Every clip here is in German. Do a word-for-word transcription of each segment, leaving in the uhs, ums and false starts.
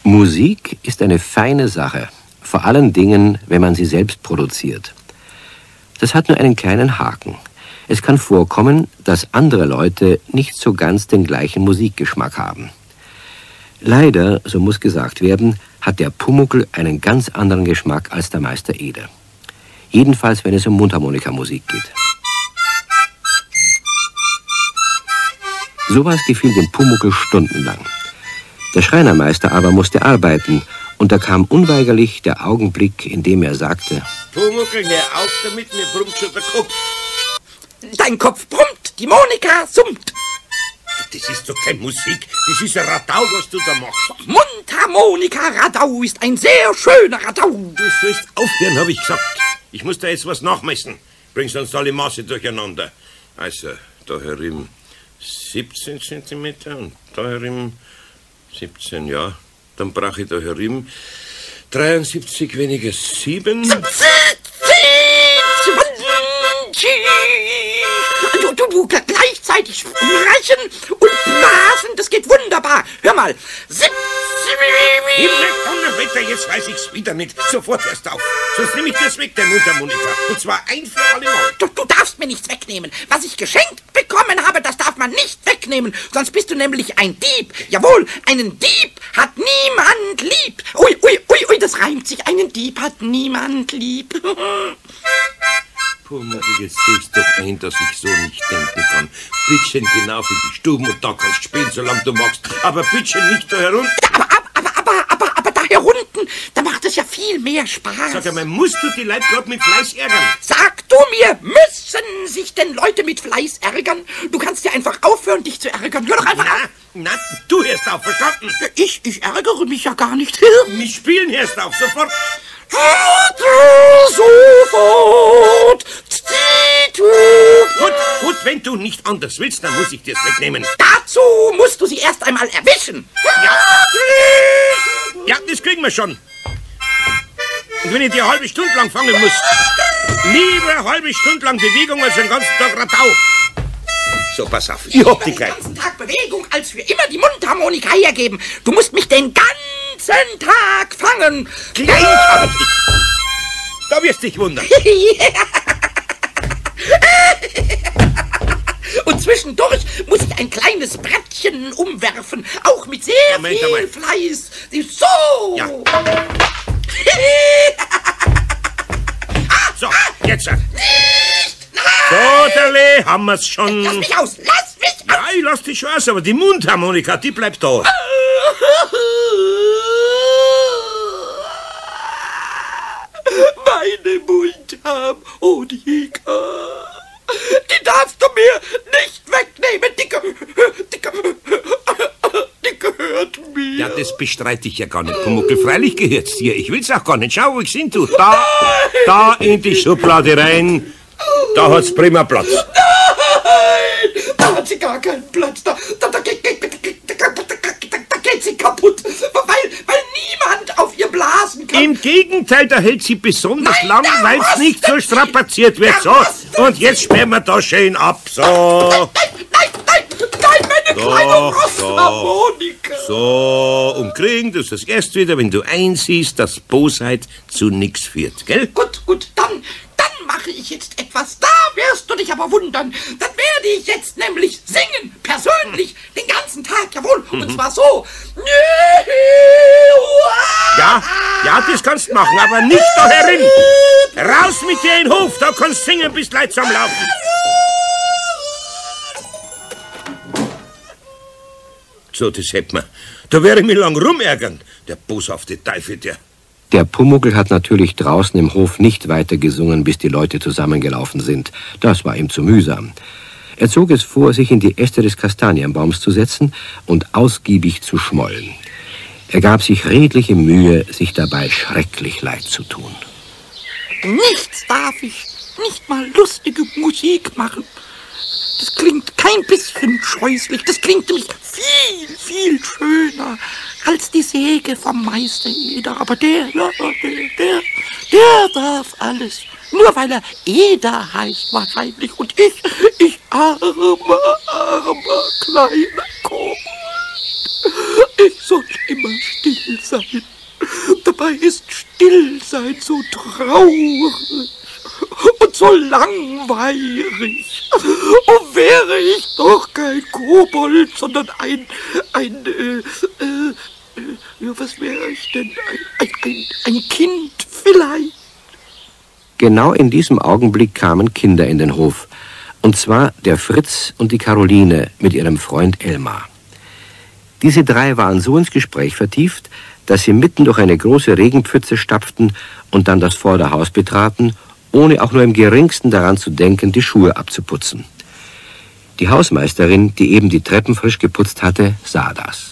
Musik ist eine feine Sache, vor allen Dingen, wenn man sie selbst produziert. Das hat nur einen kleinen Haken. Es kann vorkommen, dass andere Leute nicht so ganz den gleichen Musikgeschmack haben. Leider, so muss gesagt werden, hat der Pumuckl einen ganz anderen Geschmack als der Meister Eder. Jedenfalls, wenn es um Mundharmonikamusik geht. Sowas gefiel dem Pumuckl stundenlang. Der Schreinermeister aber musste arbeiten, und da kam unweigerlich der Augenblick, in dem er sagte: Pumuckl, hör auf damit, mir brummt schon der Kopf. Dein Kopf brummt, die Monika summt. Das ist doch keine Musik, das ist ein Radau, was du da machst. Mundharmonika-Radau ist ein sehr schöner Radau. Du sollst aufhören, habe ich gesagt. Ich muss da jetzt was nachmessen. Bringst sonst alle Maße durcheinander. Also, da herum siebzehn Zentimeter und da herum siebzehn, ja. Dann brauche ich da herum dreiundsiebzig weniger sieben. Du, du, du, gleichzeitig sprechen und blasen, das geht wunderbar. Hör mal. Himmel, jetzt weiß ich's wieder nicht. Sofort erst auf. Sonst nehme ich das weg, der Mundharmonika. Und zwar ein für alle Mal. Du, du darfst mir nichts wegnehmen. Was ich geschenkt bekommen habe, das darf man nicht wegnehmen. Sonst bist du nämlich ein Dieb. Jawohl, einen Dieb hat niemand lieb. Ui, ui, ui, ui, das reimt sich. Einen Dieb hat niemand lieb. Pumuckl, jetzt siehst du doch ein, dass ich so nicht denken kann. Bittchen genau für die Stuben und da kannst du spielen, solange du magst. Aber bittchen nicht da herunter. Aber, aber, aber, aber, aber da herunten, da macht es ja viel mehr Spaß. Sag einmal, musst du die Leute gerade mit Fleiß ärgern? Sag du mir, müssen sich denn Leute mit Fleiß ärgern? Du kannst ja einfach aufhören, dich zu ärgern. Hör doch einfach na, auf. Na, du hörst auf, verstanden? Ich, ich ärgere mich ja gar nicht. Mich spielen hörst auf, sofort. Sofort. Gut, gut, wenn du nicht anders willst, dann muss ich dir's wegnehmen. Dazu musst du sie erst einmal erwischen. Ja, ja, das kriegen wir schon. Und wenn ich die eine halbe Stunde lang fangen muss, lieber eine halbe Stunde lang Bewegung als den ganzen Tag Radau. So, pass auf, ich hab die gleich. Den ganzen Tag Bewegung, als wir immer die Mundharmonika hergeben. Du musst mich den ganzen Tag fangen. Gleich hab ich dich. Da wirst du dich wundern. Und zwischendurch muss ich ein kleines Brettchen umwerfen, auch mit sehr Moment, viel Moment. Fleiß. So. Ja. So, jetzt. So, Derle, haben wir's schon. Lass mich aus, lass mich aus. Ja, ich lass dich schon aus, aber die Mundharmonika, die bleibt da. Meine Mundharmonika, die darfst du mir nicht wegnehmen. Die, ge die, ge die gehört mir. Ja, das bestreite ich ja gar nicht, Pumuckl. Freilich gehört's dir. Ich will's auch gar nicht. Schau, wo ich sind du. Da, Nein. da in die Schublade rein. Da hat's prima Platz. Nein, da hat sie gar keinen Platz. Da, da, da, geht, geht, da, da, da, da geht sie kaputt, weil, weil niemand auf ihr blasen kann. Im Gegenteil, da hält sie besonders Nein, lang, der weil's rostet nicht so strapaziert wird. Der So, rostet und jetzt sperren wir da schön ab. So. Nein, nein, nein, nein, meine Doch, kleine doch. Rostharmonika. So, umkriegen du es erst wieder, wenn du einsiehst, dass Bosheit zu nix führt, gell? Gut, gut, dann, dann mache ich jetzt etwas. Da wirst du dich aber wundern. Dann werde ich jetzt nämlich singen, persönlich, den ganzen Tag, jawohl. Mhm. Und zwar so. Ja, ja, das kannst du machen, aber nicht da herin. Raus mit dir in den Hof, da kannst du singen, bis Leute zum Laufen. So, das hätt man. Da wäre ich mich lang rumärgern, der boshafte Teufel, der. Der Pumuckl hat natürlich draußen im Hof nicht weiter gesungen, bis die Leute zusammengelaufen sind. Das war ihm zu mühsam. Er zog es vor, sich in die Äste des Kastanienbaums zu setzen und ausgiebig zu schmollen. Er gab sich redliche Mühe, sich dabei schrecklich leid zu tun. Nichts darf ich, nicht mal lustige Musik machen. Das klingt kein bisschen scheußlich, das klingt nämlich viel, viel schöner als die Säge vom Meister Eder. Aber der, ja, der, der, der darf alles. Nur weil er Eder heißt wahrscheinlich. Und ich, ich armer, armer kleiner Kobold. Ich soll immer still sein. Dabei ist Stillsein so traurig und so langweilig. Oh, wäre ich doch kein Kobold, sondern ein, ein, äh, äh, ja, was wäre ich denn? Ein, ein, ein Kind vielleicht. Genau in diesem Augenblick kamen Kinder in den Hof. Und zwar der Fritz und die Caroline mit ihrem Freund Elmar. Diese drei waren so ins Gespräch vertieft, dass sie mitten durch eine große Regenpfütze stapften und dann das Vorderhaus betraten, ohne auch nur im geringsten daran zu denken, die Schuhe abzuputzen. Die Hausmeisterin, die eben die Treppen frisch geputzt hatte, sah das.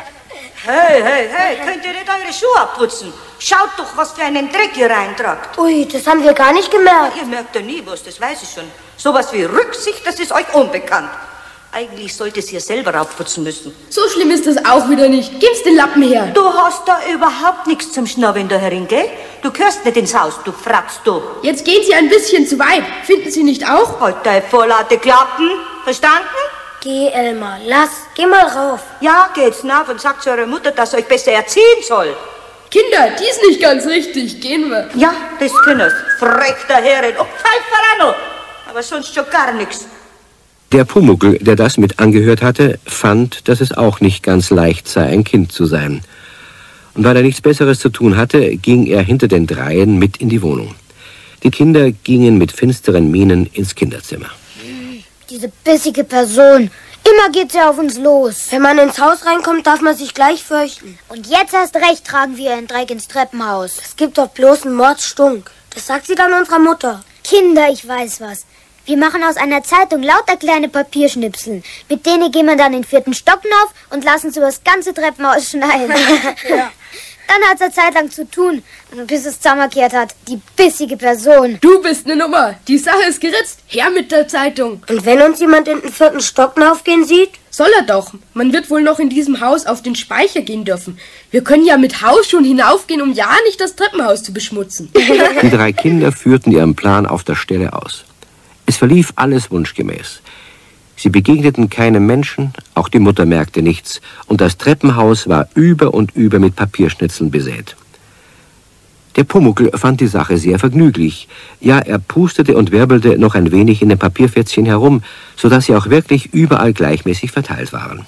Hey, hey, hey, könnt ihr nicht eure Schuhe abputzen? Schaut doch, was für einen Dreck ihr reintragt. Ui, das haben wir gar nicht gemerkt. Ihr merkt ja nie was, das weiß ich schon. Sowas wie Rücksicht, das ist euch unbekannt. Eigentlich solltet ihr selber aufputzen müssen. So schlimm ist das auch wieder nicht. Gib's den Lappen her. Du hast da überhaupt nichts zum Schnabbeln da herin, gell? Du gehörst nicht ins Haus, du Fratz, du. Jetzt gehen Sie ein bisschen zu weit. Finden Sie nicht auch? Halt deine vorlaute Klappen. Verstanden? Geh, Elmar, lass. Geh mal rauf. Ja, geht's nach und sagt zu eurer Mutter, dass euch besser erziehen soll. Kinder, die ist nicht ganz richtig. Gehen wir. Ja, das können's. Frech der Herren. Oh, Pfeifer auch noch. Aber sonst schon gar nichts. Der Pumuckl, der das mit angehört hatte, fand, dass es auch nicht ganz leicht sei, ein Kind zu sein. Und weil er nichts Besseres zu tun hatte, ging er hinter den Dreien mit in die Wohnung. Die Kinder gingen mit finsteren Mienen ins Kinderzimmer. Diese bissige Person. Immer geht sie auf uns los. Wenn man ins Haus reinkommt, darf man sich gleich fürchten. Und jetzt erst recht tragen wir ihren Dreck ins Treppenhaus. Es gibt doch bloß einen Mordstunk. Das sagt sie dann unserer Mutter. Kinder, ich weiß was. Wir machen aus einer Zeitung lauter kleine Papierschnipseln. Mit denen gehen wir dann den vierten Stock hinauf und lassen sie über das ganze Treppenhaus schneiden. Ja. Dann hat es eine Zeit lang zu tun, bis es zusammengekehrt hat. Die bissige Person. Du bist eine Nummer. Die Sache ist geritzt. Her mit der Zeitung. Und wenn uns jemand in den vierten Stock hinaufgehen sieht? Soll er doch. Man wird wohl noch in diesem Haus auf den Speicher gehen dürfen. Wir können ja mit Hausschuhen hinaufgehen, um ja nicht das Treppenhaus zu beschmutzen. Die drei Kinder führten ihren Plan auf der Stelle aus. Es verlief alles wunschgemäß. Sie begegneten keinem Menschen, auch die Mutter merkte nichts, und das Treppenhaus war über und über mit Papierschnitzeln besät. Der Pumuckl fand die Sache sehr vergnüglich. Ja, er pustete und wirbelte noch ein wenig in den Papierfätzchen herum, sodass sie auch wirklich überall gleichmäßig verteilt waren.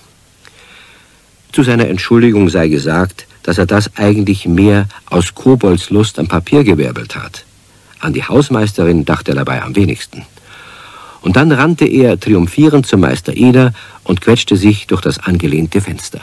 Zu seiner Entschuldigung sei gesagt, dass er das eigentlich mehr aus Koboldslust am Papier gewirbelt hat. An die Hausmeisterin dachte er dabei am wenigsten. Und dann rannte er triumphierend zum Meister Eder und quetschte sich durch das angelehnte Fenster.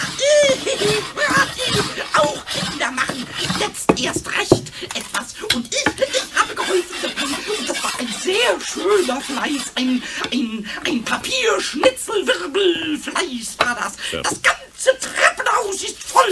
Auch Kinder machen jetzt erst recht etwas. Und ich, ich habe geholfen dabei. Und das war ein sehr schöner Fleiß. Ein, ein, ein Papierschnitzelwirbelfleiß war das. Ja. Das ganze Treppenhaus ist voll.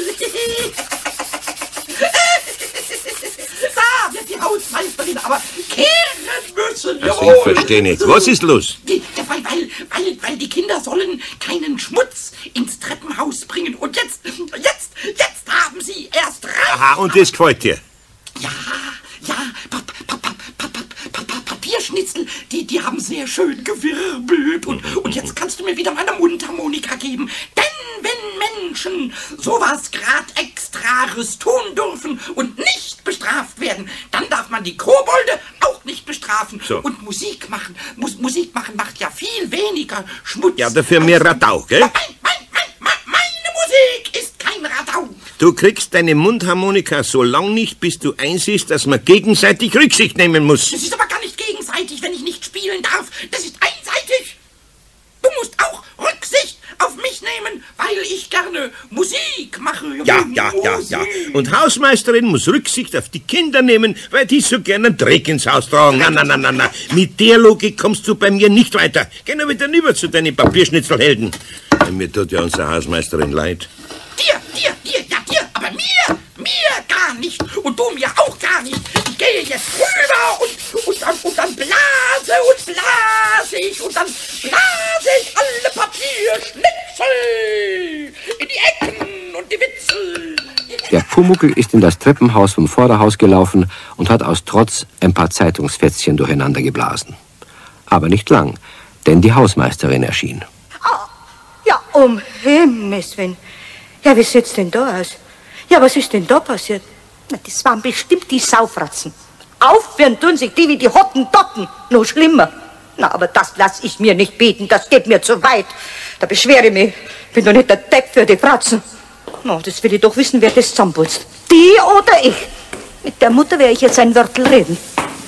Da wird die Hausmeisterin aber kehren müssen. Also ich verstehe nicht. Was ist los? Weil, weil, weil, weil die Kinder sollen keinen Schmutz ins Treppenhaus bringen. Und jetzt, jetzt, jetzt haben sie erst recht. Aha, und das gefällt dir? Ja, ja, pa pa pa pa pa pa pa Papierschnitzel, die, die haben sehr schön gewirbelt. Und, und jetzt kannst du mir wieder meine Mundharmonika geben. Denn wenn Menschen sowas grad Extrares tun dürfen und nicht bestraft werden, dann darf man die Kobolde auch nicht bestrafen. So. Und Musik machen, Mus Musik machen macht ja viel weniger Schmutz. Ja, dafür mehr Radau, gell? Nein, nein, nein, nein, meine Musik ist kein Radau. Du kriegst deine Mundharmonika so lang nicht, bis du einsiehst, dass man gegenseitig Rücksicht nehmen muss. Das ist aber gar nicht gegenseitig, wenn ich nicht spielen darf. Das ist einseitig. Du musst auch Rücksicht auf mich nehmen, weil ich gerne Musik mache. Ja, ja, ja, ja. Und Hausmeisterin muss Rücksicht auf die Kinder nehmen, weil die so gerne einen Dreck ins Haus tragen. Na, na, na, na, na. Mit der Logik kommst du bei mir nicht weiter. Geh nur wieder rüber zu deinen Papierschnitzelhelden. Mir tut ja unsere Hausmeisterin leid. Dir, dir, dir, ja dir, aber mir, mir gar nicht. Und du mir auch gar nicht. Ich gehe jetzt rüber und, und, dann, und dann blase und blase ich und dann blase ich alle Papierschnitzel in die Ecken und die Witzel. Der Pumuckl ist in das Treppenhaus vom Vorderhaus gelaufen und hat aus Trotz ein paar Zeitungsfätzchen durcheinander geblasen. Aber nicht lang, denn die Hausmeisterin erschien. Oh, ja, um Himmels Willen. Ja, wie sieht's denn da aus? Ja, was ist denn da passiert? Na, das waren bestimmt die Saufratzen. Aufführen tun sich die wie die Hottentotten. Noch schlimmer. Na, aber das lass ich mir nicht bieten. Das geht mir zu weit. Da beschwere ich mich. Bin doch nicht der Depp für die Fratzen. Na, das will ich doch wissen, wer das zusammenputzt. Die oder ich? Mit der Mutter werde ich jetzt ein Wörtel reden.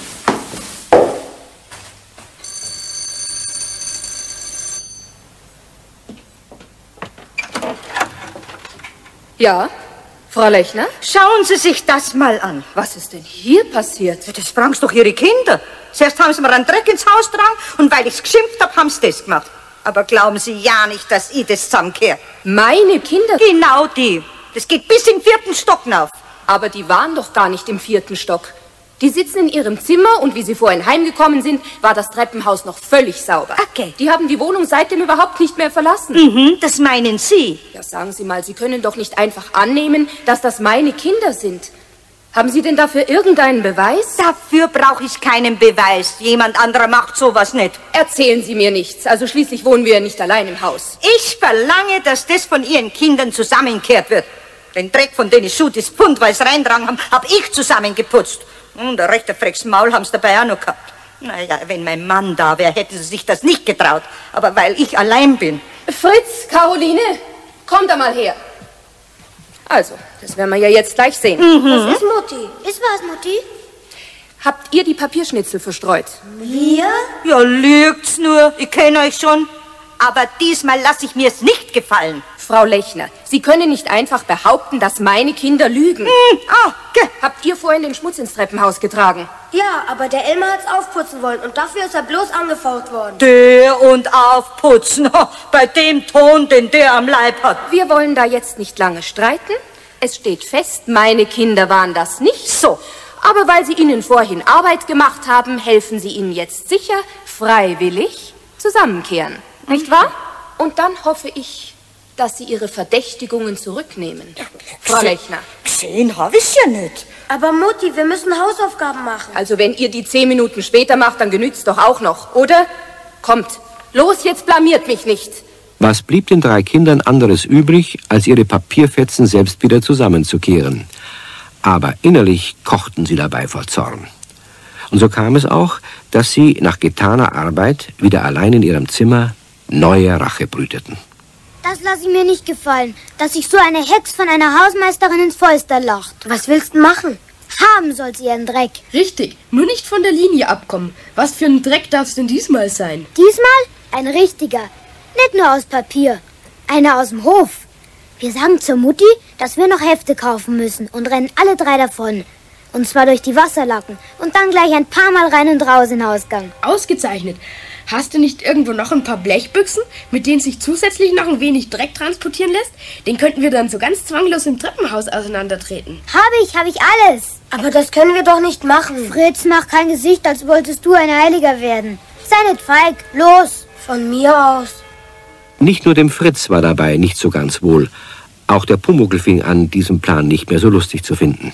Ja, Frau Lechner? Schauen Sie sich das mal an. Was ist denn hier passiert? Das fragen's doch Ihre Kinder. Zuerst haben sie mir einen Dreck ins Haus getragen und weil ich's geschimpft hab, haben sie das gemacht. Aber glauben Sie ja nicht, dass ich das zusammenkehre. Meine Kinder? Genau die. Das geht bis in den vierten Stock hinauf. Aber die waren doch gar nicht im vierten Stock. Die sitzen in ihrem Zimmer und wie sie vorhin heimgekommen sind, war das Treppenhaus noch völlig sauber. Okay. Die haben die Wohnung seitdem überhaupt nicht mehr verlassen. Mhm, das meinen Sie. Ja, sagen Sie mal, Sie können doch nicht einfach annehmen, dass das meine Kinder sind. Haben Sie denn dafür irgendeinen Beweis? Dafür brauche ich keinen Beweis. Jemand anderer macht sowas nicht. Erzählen Sie mir nichts. Also schließlich wohnen wir ja nicht allein im Haus. Ich verlange, dass das von Ihren Kindern zusammengekehrt wird. Den Dreck, von denen Schuh das Pfund, weil es reintragen haben, hab ich zusammengeputzt. Und der rechte Frecks Maul haben's dabei auch noch gehabt. Naja, wenn mein Mann da wäre, hätten sie sich das nicht getraut. Aber weil ich allein bin. Fritz, Caroline, komm da mal her. Also, das werden wir ja jetzt gleich sehen. Mhm. Was ist Mutti? Ist was, Mutti? Habt ihr die Papierschnitzel verstreut? Wir? Ja, lügt's nur. Ich kenne euch schon. Aber diesmal lasse ich mir's nicht gefallen. Frau Lechner, Sie können nicht einfach behaupten, dass meine Kinder lügen. Hm, ah, ge. Habt ihr vorhin den Schmutz ins Treppenhaus getragen? Ja, aber der Elmar hat's aufputzen wollen und dafür ist er bloß angefaucht worden. Der und aufputzen. Oh, bei dem Ton, den der am Leib hat. Wir wollen da jetzt nicht lange streiten. Es steht fest, meine Kinder waren das nicht. So. Aber weil Sie ihnen vorhin Arbeit gemacht haben, helfen Sie ihnen jetzt sicher, freiwillig zusammenkehren. Mhm. Nicht wahr? Und dann hoffe ich, dass Sie Ihre Verdächtigungen zurücknehmen. Ja, Frau Lechner. Gesehen habe ich's ja nicht. Aber Mutti, wir müssen Hausaufgaben machen. Also wenn ihr die zehn Minuten später macht, dann genügt's doch auch noch, oder? Kommt, los, jetzt blamiert mich nicht. Was blieb den drei Kindern anderes übrig, als ihre Papierfetzen selbst wieder zusammenzukehren? Aber innerlich kochten sie dabei vor Zorn. Und so kam es auch, dass sie nach getaner Arbeit wieder allein in ihrem Zimmer neue Rache brüteten. Das lasse ich mir nicht gefallen, dass sich so eine Hex von einer Hausmeisterin ins Fäuster lacht. Was willst du machen? Haben soll sie ihren Dreck. Richtig, nur nicht von der Linie abkommen. Was für ein Dreck darf's denn diesmal sein? Diesmal ein richtiger. Nicht nur aus Papier. Einer aus dem Hof. Wir sagen zur Mutti, dass wir noch Hefte kaufen müssen und rennen alle drei davon. Und zwar durch die Wasserlacken und dann gleich ein paar Mal rein und raus in den Ausgang. Ausgezeichnet. Hast du nicht irgendwo noch ein paar Blechbüchsen, mit denen sich zusätzlich noch ein wenig Dreck transportieren lässt? Den könnten wir dann so ganz zwanglos im Treppenhaus auseinandertreten. Habe ich, habe ich alles. Aber das können wir doch nicht machen. Fritz, mach kein Gesicht, als wolltest du ein Heiliger werden. Sei nicht feig, los. Von mir aus. Nicht nur dem Fritz war dabei nicht so ganz wohl. Auch der Pumuckl fing an, diesen Plan nicht mehr so lustig zu finden.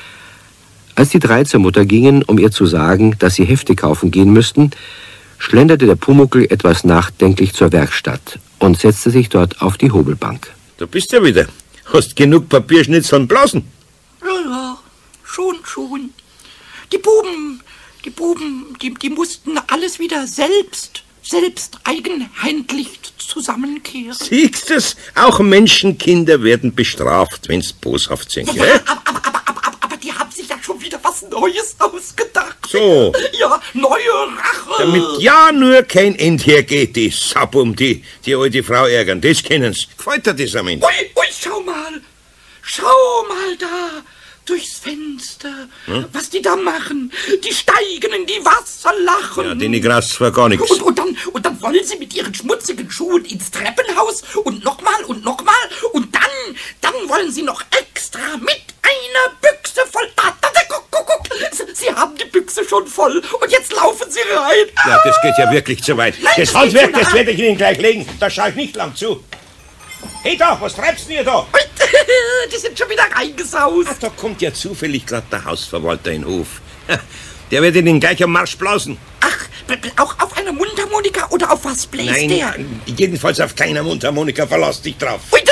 Als die drei zur Mutter gingen, um ihr zu sagen, dass sie Hefte kaufen gehen müssten, schlenderte der Pumuckl etwas nachdenklich zur Werkstatt und setzte sich dort auf die Hobelbank. Da bist du ja wieder. Hast genug Papierschnitzeln blasen? Ja, ja, schon, schon. Die Buben, die Buben, die, die mussten alles wieder selbst, selbst eigenhändig zusammenkehren. Siehst du's? Auch Menschenkinder werden bestraft, wenn's boshaft sind, Ja, gell? aber, aber, aber, aber, aber die haben sich ja schon wieder was Neues ausgedacht. So. Ja, neue Rache. Damit ja nur kein End hergeht, die Sabum, die, die alte Frau ärgern, das kennen's. Gefällt dir das am Ende? Ui, ui, schau mal. Schau mal da. Durchs Fenster. Hm? Was die da machen. Die steigen in die Wasserlachen. Ja, denen grast zwar gar nichts. Und, und, dann, und dann wollen sie mit ihren schmutzigen Schuhen ins Treppenhaus und nochmal und nochmal. Und dann, dann wollen sie noch extra mit einer Büchse voll. Da, da, da, guck, guck, guck. Sie, sie haben die Büchse schon voll. Und jetzt laufen sie rein. Ja, das geht ja wirklich zu weit. Nein, das das Handwerk, geht zu das nah. werde ich Ihnen gleich legen. Da schau ich nicht lang zu. Hey da, was treibst denn ihr da? Die sind schon wieder reingesaust. Ach, da kommt ja zufällig gerade der Hausverwalter in den Hof. Der wird Ihnen gleich am Marsch blasen. Ach, auch auf einer Mundharmonika oder auf was bläst Nein, der? jedenfalls auf keiner Mundharmonika, verlass dich drauf. Ui, das, das will ich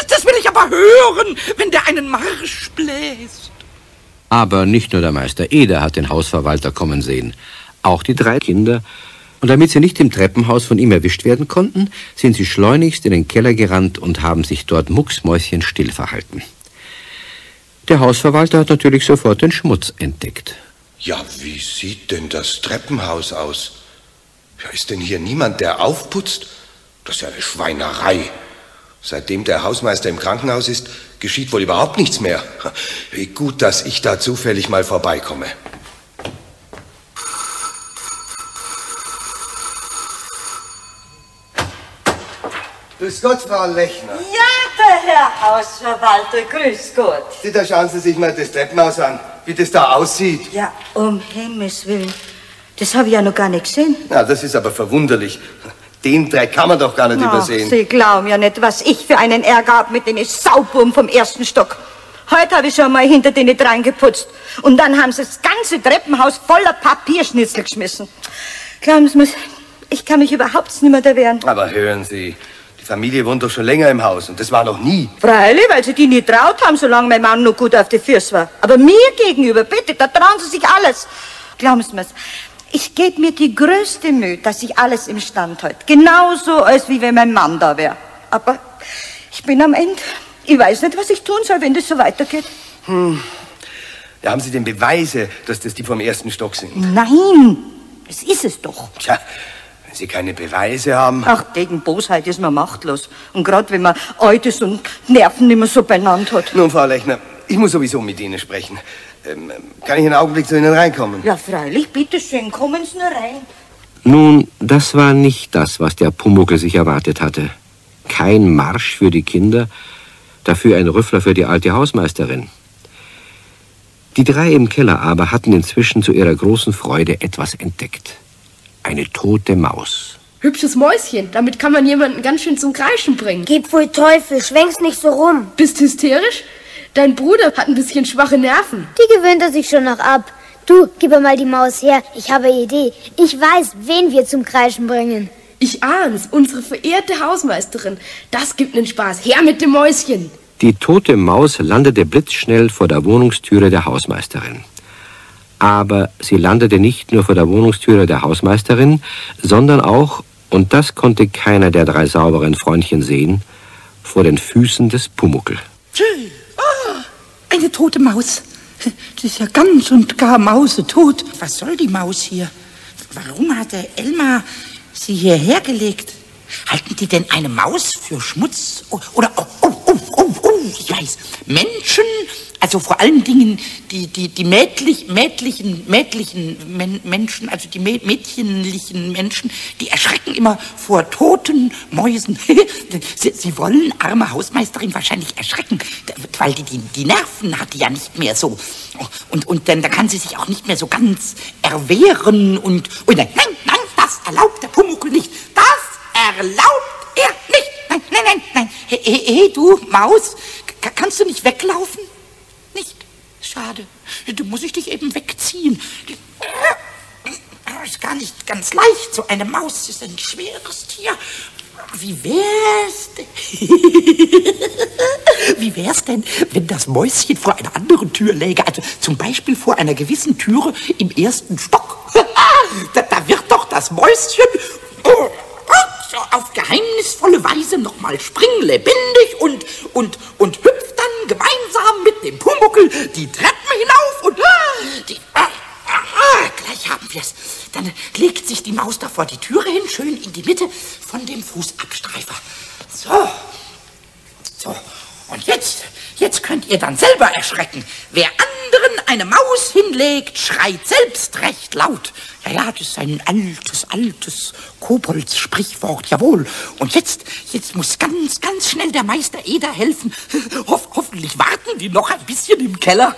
aber hören, wenn der einen Marsch bläst. Aber nicht nur der Meister Eder hat den Hausverwalter kommen sehen. Auch die drei Kinder. Und damit sie nicht im Treppenhaus von ihm erwischt werden konnten, sind sie schleunigst in den Keller gerannt und haben sich dort mucksmäuschenstill verhalten. Der Hausverwalter hat natürlich sofort den Schmutz entdeckt. Ja, wie sieht denn das Treppenhaus aus? Ja, ist denn hier niemand, der aufputzt? Das ist ja eine Schweinerei. Seitdem der Hausmeister im Krankenhaus ist, geschieht wohl überhaupt nichts mehr. Wie gut, dass ich da zufällig mal vorbeikomme. Grüß Gott, Frau Lechner. Ja, der Herr Hausverwalter, grüß Gott. Sie, da schauen Sie sich mal das Treppenhaus an, wie das da aussieht. Ja, um Himmels Willen. Das habe ich ja noch gar nicht gesehen. Ja, das ist aber verwunderlich. Den Dreck kann man doch gar nicht Ach, übersehen. Sie glauben ja nicht, was ich für einen Ärger habe mit den Saububen vom ersten Stock. Heute habe ich schon mal hinter denen reingeputzt. Und dann haben sie das ganze Treppenhaus voller Papierschnitzel geschmissen. Glauben Sie mir, ich kann mich überhaupt nicht mehr da wehren. Aber hören Sie, die Familie wohnt doch schon länger im Haus und das war noch nie. Freilich, weil sie die nie traut haben, solange mein Mann noch gut auf die Füße war. Aber mir gegenüber, bitte, da trauen sie sich alles. Glauben Sie mir's. Ich gebe mir die größte Mühe, dass ich alles im Stand halte. Genauso, als wie wenn mein Mann da wäre. Aber ich bin am Ende. Ich weiß nicht, was ich tun soll, wenn das so weitergeht. Hm. Ja, haben Sie denn Beweise, dass das die vom ersten Stock sind? Nein, das ist es doch. Tja, wenn Sie keine Beweise haben... Ach, gegen Bosheit ist man machtlos. Und gerade wenn man alt ist und Nerven nicht mehr so beieinander hat. Nun, Frau Lechner, ich muss sowieso mit Ihnen sprechen. Ähm, kann ich einen Augenblick zu Ihnen reinkommen? Ja, freilich, bitteschön, kommen Sie nur rein. Nun, das war nicht das, was der Pumuckl sich erwartet hatte. Kein Marsch für die Kinder, dafür ein Rüffler für die alte Hausmeisterin. Die drei im Keller aber hatten inzwischen zu ihrer großen Freude etwas entdeckt. Eine tote Maus. Hübsches Mäuschen, damit kann man jemanden ganz schön zum Kreischen bringen. Gib wohl Teufel, schwenk's nicht so rum. Bist hysterisch? Dein Bruder hat ein bisschen schwache Nerven. Die gewöhnt er sich schon noch ab. Du, gib mir mal die Maus her. Ich habe eine Idee. Ich weiß, wen wir zum Kreischen bringen. Ich ahn's, unsere verehrte Hausmeisterin. Das gibt nen Spaß. Her mit dem Mäuschen. Die tote Maus landete blitzschnell vor der Wohnungstüre der Hausmeisterin. Aber sie landete nicht nur vor der Wohnungstüre der Hausmeisterin, sondern auch, und das konnte keiner der drei sauberen Freundchen sehen, vor den Füßen des Pumuckl. Schön. Ah, eine tote Maus. Das ist ja ganz und gar mausetot. Was soll die Maus hier? Warum hat der Elmar sie hierher gelegt? Halten die denn eine Maus für Schmutz? Oder, oh, oh, oh, oh, oh, ich weiß, Menschen, also vor allen Dingen die, die, die mädlich, mädlichen, mädlichen Men Menschen, also die mä mädchenlichen Menschen, die erschrecken immer vor toten Mäusen. sie, sie wollen arme Hausmeisterin wahrscheinlich erschrecken, weil die, die, die Nerven hat die ja nicht mehr so. Und, und dann da kann sie sich auch nicht mehr so ganz erwehren und, und nein, nein, das erlaubt der Pumuckl nicht. Das erlaubt er nicht. Nein, nein, nein, nein. Hey, hey, hey du Maus, K kannst du nicht weglaufen? Nicht? Schade. Du musst ich dich eben wegziehen. Das ist gar nicht ganz leicht. So eine Maus ist ein schweres Tier. Wie wär's denn? Wie wär's denn, wenn das Mäuschen vor einer anderen Tür läge? Also zum Beispiel vor einer gewissen Türe im ersten Stock. da, da wird doch das Mäuschen so auf geheimnisvolle Weise nochmal springlebendig und, und, und hüpft dann gemeinsam mit dem Pumuckl die Treppen hinauf und die... Ah, ah, gleich haben wir's. Dann legt sich die Maus da vor die Türe hin, schön in die Mitte von dem Fußabstreifer. So. So. Und jetzt, jetzt könnt ihr dann selber erschrecken. Wer anderen eine Maus hinlegt, schreit selbst recht laut. Ja, ja, das ist ein altes, altes Kobolds-Sprichwort, jawohl. Und jetzt, jetzt muss ganz, ganz schnell der Meister Eder helfen. Ho hoffentlich warten die noch ein bisschen im Keller.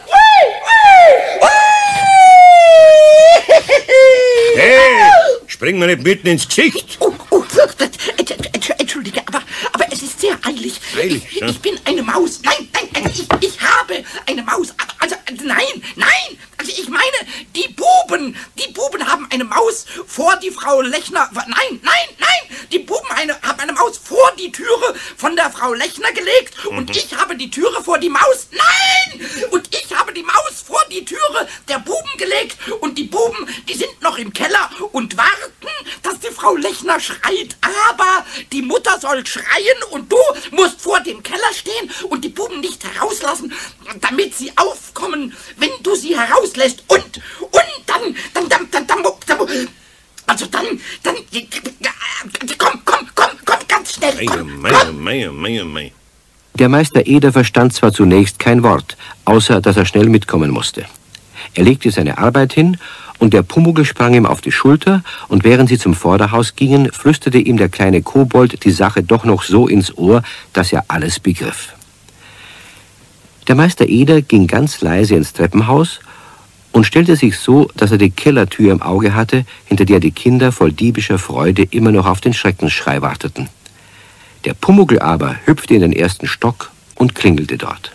Hey, spring mir nicht mitten ins Gesicht. Oh, oh, entschuldige, aber, aber es ist sehr eilig. Eilig, ich, ja. ich bin eine Maus. Nein, nein, nein, ich, ich habe eine Maus. Also, nein, nein. Also ich meine, die Buben, die Buben haben eine Maus vor die Frau Lechner. Nein, nein, nein. Die Buben eine, haben eine Maus vor die Türe von der Frau Lechner gelegt. Mhm. Und ich habe habe die Türe vor die Maus. Nein! Und ich habe die Maus vor die Türe der Buben gelegt. Und die Buben, die sind noch im Keller und warten, dass die Frau Lechner schreit. Aber die Mutter soll schreien und du musst vor dem Keller stehen und die Buben nicht herauslassen, damit sie aufkommen, wenn du sie herauslässt. Und, und dann, dann, dann, dann, dann, dann also dann, dann, komm, komm, komm, komm, ganz schnell, komm, Mei, mei, mei, mei. Der Meister Eder verstand zwar zunächst kein Wort, außer dass er schnell mitkommen musste. Er legte seine Arbeit hin, und der Pumuckl sprang ihm auf die Schulter, und während sie zum Vorderhaus gingen, flüsterte ihm der kleine Kobold die Sache doch noch so ins Ohr, dass er alles begriff. Der Meister Eder ging ganz leise ins Treppenhaus und stellte sich so, dass er die Kellertür im Auge hatte, hinter der die Kinder voll diebischer Freude immer noch auf den Schreckensschrei warteten. Der Pumuckl aber hüpfte in den ersten Stock und klingelte dort.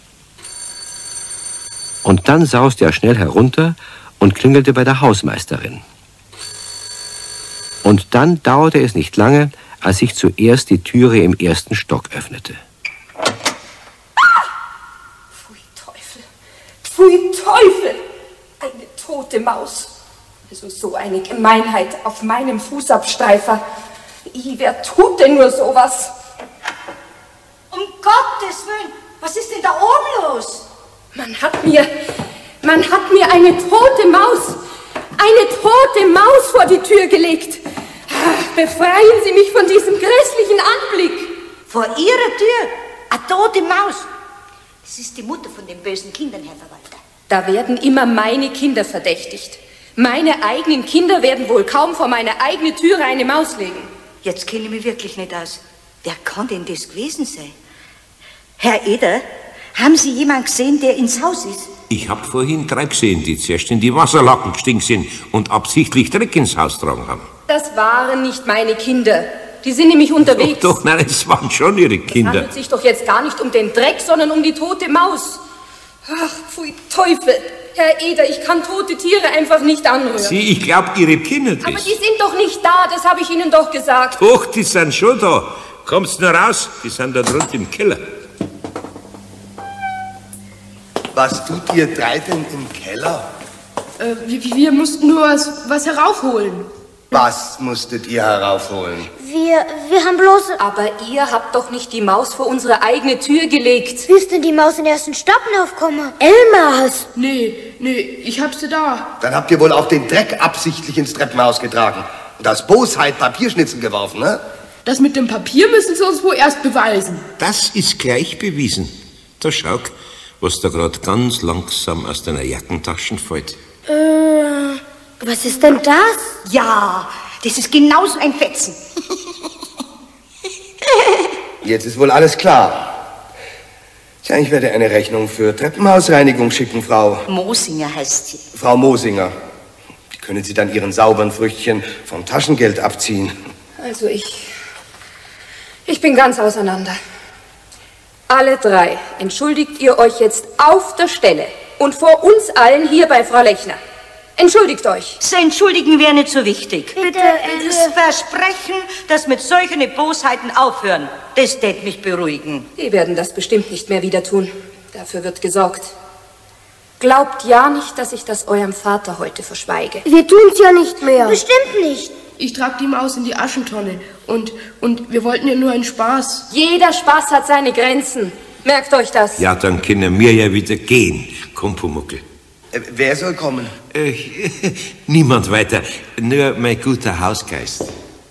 Und dann sauste er schnell herunter und klingelte bei der Hausmeisterin. Und dann dauerte es nicht lange, als sich zuerst die Türe im ersten Stock öffnete. Pfui Teufel, pfui Teufel, eine tote Maus. Also so eine Gemeinheit auf meinem Fußabstreifer. I, wer tut denn nur sowas? Um Gottes Willen, was ist denn da oben los? Man hat mir, man hat mir eine tote Maus, eine tote Maus vor die Tür gelegt. Befreien Sie mich von diesem grässlichen Anblick. Vor Ihrer Tür? Eine tote Maus? Das ist die Mutter von den bösen Kindern, Herr Verwalter. Da werden immer meine Kinder verdächtigt. Meine eigenen Kinder werden wohl kaum vor meine eigene Türe eine Maus legen. Jetzt kenne ich mich wirklich nicht aus. Wer kann denn das gewesen sein? Herr Eder, haben Sie jemanden gesehen, der ins Haus ist? Ich hab vorhin drei gesehen, die zuerst in die Wasserlaken gestiegen sind und absichtlich Dreck ins Haus tragen haben. Das waren nicht meine Kinder. Die sind nämlich unterwegs. Doch, doch, nein, es waren schon ihre Es Kinder. handelt sich doch jetzt gar nicht um den Dreck, sondern um die tote Maus. Ach, pfui Teufel. Herr Eder, ich kann tote Tiere einfach nicht anrühren. Sie, ich glaub, ihre Kinder das. Aber die sind doch nicht da, das habe ich Ihnen doch gesagt. Doch, die sind schon da. Kommst nur raus, die sind da drunten im Keller. Was tut ihr drei denn im Keller? Äh, wir, wir mussten nur was, was heraufholen. Was musstet ihr heraufholen? Wir, wir haben bloß... Aber ihr habt doch nicht die Maus vor unsere eigene Tür gelegt. Wie ist denn die Maus in den ersten Stock aufgekommen? Elmar hast... Nee, nee, ich hab sie da. Dann habt ihr wohl auch den Dreck absichtlich ins Treppenhaus getragen und aus Bosheit Papierschnitzel geworfen, ne? Das mit dem Papier müssen Sie uns wohl erst beweisen. Das ist gleich bewiesen. Da schau, was da gerade ganz langsam aus deiner Jackentaschen fällt. Äh, was ist denn das? Ja, das ist genauso ein Fetzen. Jetzt ist wohl alles klar. Tja, ich werde eine Rechnung für Treppenhausreinigung schicken, Frau... Mosinger heißt sie. Frau Mosinger. Die können Sie dann Ihren sauberen Früchtchen vom Taschengeld abziehen. Also ich... Ich bin ganz auseinander. Alle drei entschuldigt ihr euch jetzt auf der Stelle und vor uns allen hier bei Frau Lechner. Entschuldigt euch. Das Entschuldigen wäre nicht so wichtig. Bitte, Das Versprechen, dass mit solchen Bosheiten aufhören, das tät mich beruhigen. Die werden das bestimmt nicht mehr wieder tun. Dafür wird gesorgt. Glaubt ja nicht, dass ich das eurem Vater heute verschweige. Wir tun's ja nicht mehr. Bestimmt nicht. Ich trag die Maus in die Aschentonne und, und wir wollten ja nur einen Spaß. Jeder Spaß hat seine Grenzen. Merkt euch das. Ja, dann können wir ja wieder gehen. Komm, Pumuckl. Äh, wer soll kommen? Äh, niemand weiter, nur mein guter Hausgeist.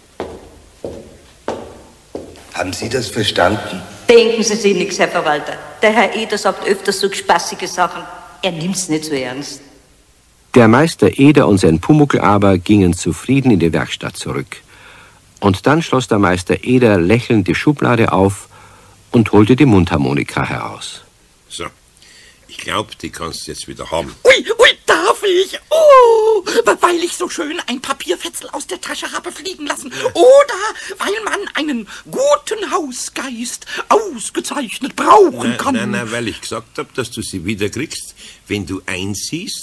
Haben Sie das verstanden? Denken Sie sich nichts, Herr Verwalter. Der Herr Eder sagt öfters so spaßige Sachen. Er nimmt's nicht so ernst. Der Meister Eder und sein Pumuckl aber gingen zufrieden in die Werkstatt zurück. Und dann schloss der Meister Eder lächelnd die Schublade auf und holte die Mundharmonika heraus. So, ich glaube, die kannst du jetzt wieder haben. Ui, ui, darf ich? Oh, weil ich so schön ein Papierfetzel aus der Tasche habe fliegen lassen. Oder weil man einen guten Hausgeist ausgezeichnet brauchen Nein, kann. nein, nein, weil ich gesagt habe, dass du sie wieder kriegst, wenn du einsiehst,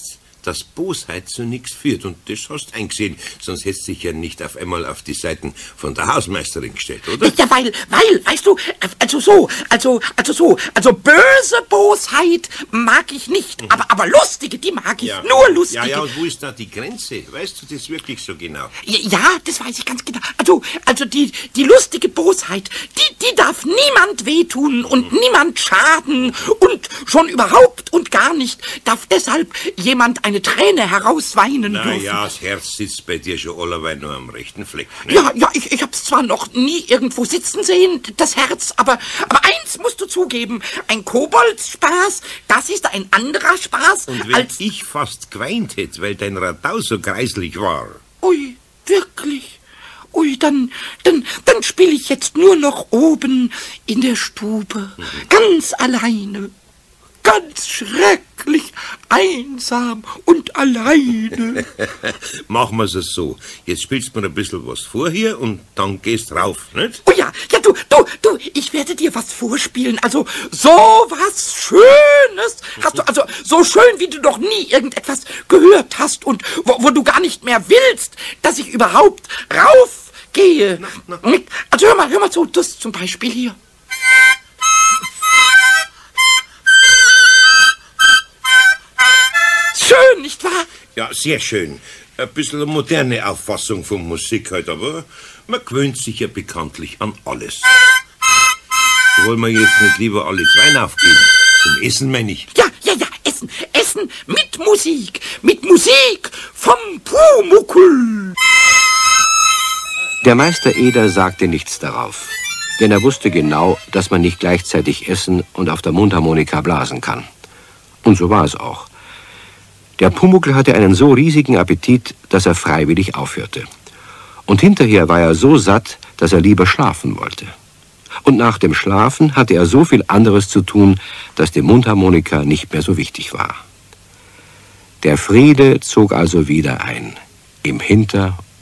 dass Bosheit zu nichts führt. Und das hast du eingesehen, sonst hättest du dich ja nicht auf einmal auf die Seiten von der Hausmeisterin gestellt, oder? Ja, weil, weil, weißt du, also so, also, also so, also böse Bosheit mag ich nicht, mhm. aber, aber lustige, die mag ich, ja. nur lustige. Ja, ja, und wo ist da die Grenze? Weißt du das wirklich so genau? Ja, ja, das weiß ich ganz genau. Also, also die, die lustige Bosheit, die, die darf niemand wehtun und mhm. niemand schaden und schon überhaupt und gar nicht darf deshalb jemand eine Träne herausweinen Na dürfen. ja, das Herz sitzt bei dir schon allerweil nur am rechten Fleck. Ne? Ja, ja, ich, ich hab's zwar noch nie irgendwo sitzen sehen, das Herz, aber, aber eins musst du zugeben, ein Koboldsspaß, das ist ein anderer Spaß, und wenn als... ich fast geweint hätte, weil dein Radau so kreislich war. Ui, wirklich? Ui, dann, dann, dann spiele ich jetzt nur noch oben in der Stube, mhm. ganz alleine. Ganz schrecklich, einsam und alleine. Machen wir's so. Jetzt spielst du mir ein bisschen was vor hier und dann gehst rauf, nicht? Oh ja, ja, du, du, du, ich werde dir was vorspielen. Also, so was Schönes. Hast du, also, so schön, wie du noch nie irgendetwas gehört hast und wo, wo du gar nicht mehr willst, dass ich überhaupt raufgehe. Na, na. Also, hör mal, hör mal zu, das zum Beispiel hier. Schön, nicht wahr? Ja, sehr schön. Ein bisschen eine moderne Auffassung von Musik halt, aber man gewöhnt sich ja bekanntlich an alles. Wollen wir jetzt nicht lieber alle zwei aufgeben? Zum Essen, meine ich. Ja, ja, ja, Essen, Essen mit Musik, mit Musik vom Pumuckl. Der Meister Eder sagte nichts darauf, denn er wusste genau, dass man nicht gleichzeitig essen und auf der Mundharmonika blasen kann. Und so war es auch. Der Pumuckl hatte einen so riesigen Appetit, dass er freiwillig aufhörte. Und hinterher war er so satt, dass er lieber schlafen wollte. Und nach dem Schlafen hatte er so viel anderes zu tun, dass die Mundharmonika nicht mehr so wichtig war. Der Friede zog also wieder ein, im Hinter-